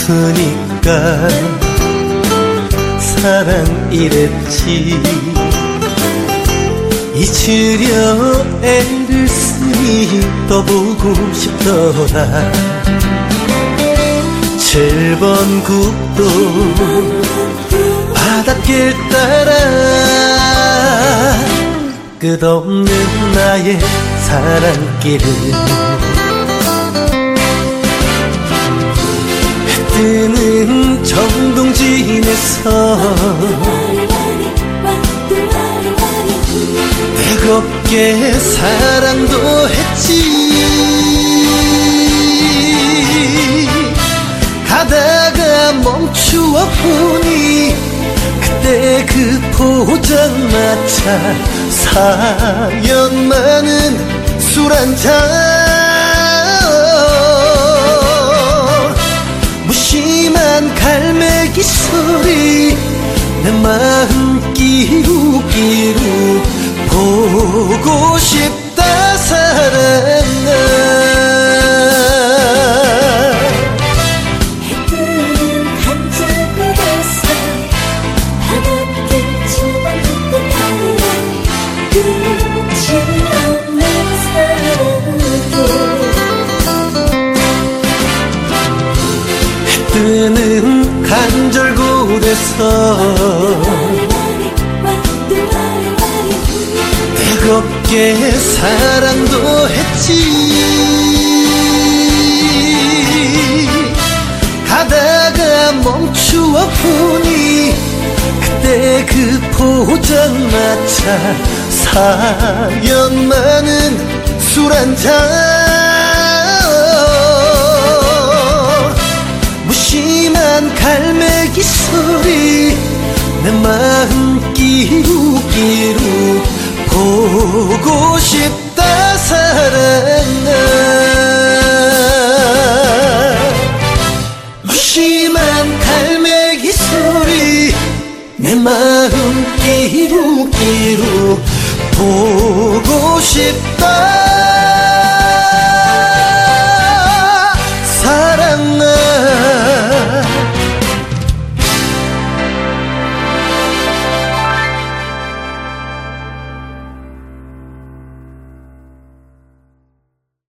아프니까 사랑 이랬지. 잊으려 애를 쓰니 떠보고 싶더라. 7번 국도 바닷길 따라 끝없는 나의 사랑길을 뜨는 정동진에서 뜨겁게 사랑도 했지. 가다가 멈추어 보니 그때 그 포장마차 사연 많은 술 한잔. 무심한 갈매기 소리 내 마음 끼룩끼룩 보고 싶다 사랑아. 해뜨는 한자굴에서 바닷길 주먹을 하는 끝이 없는 사랑길. 뜨는 간절곶에서 뜨겁게 사랑도 했지. 가다가 멈추어 보니 그때 그 포장마차 사연 많은 술 한잔. 무심한 갈매기 소리 내 마음 끼룩끼룩 보고 싶다 사랑아. 무심한 갈매기 소리 내 마음 끼룩끼룩 보고 싶다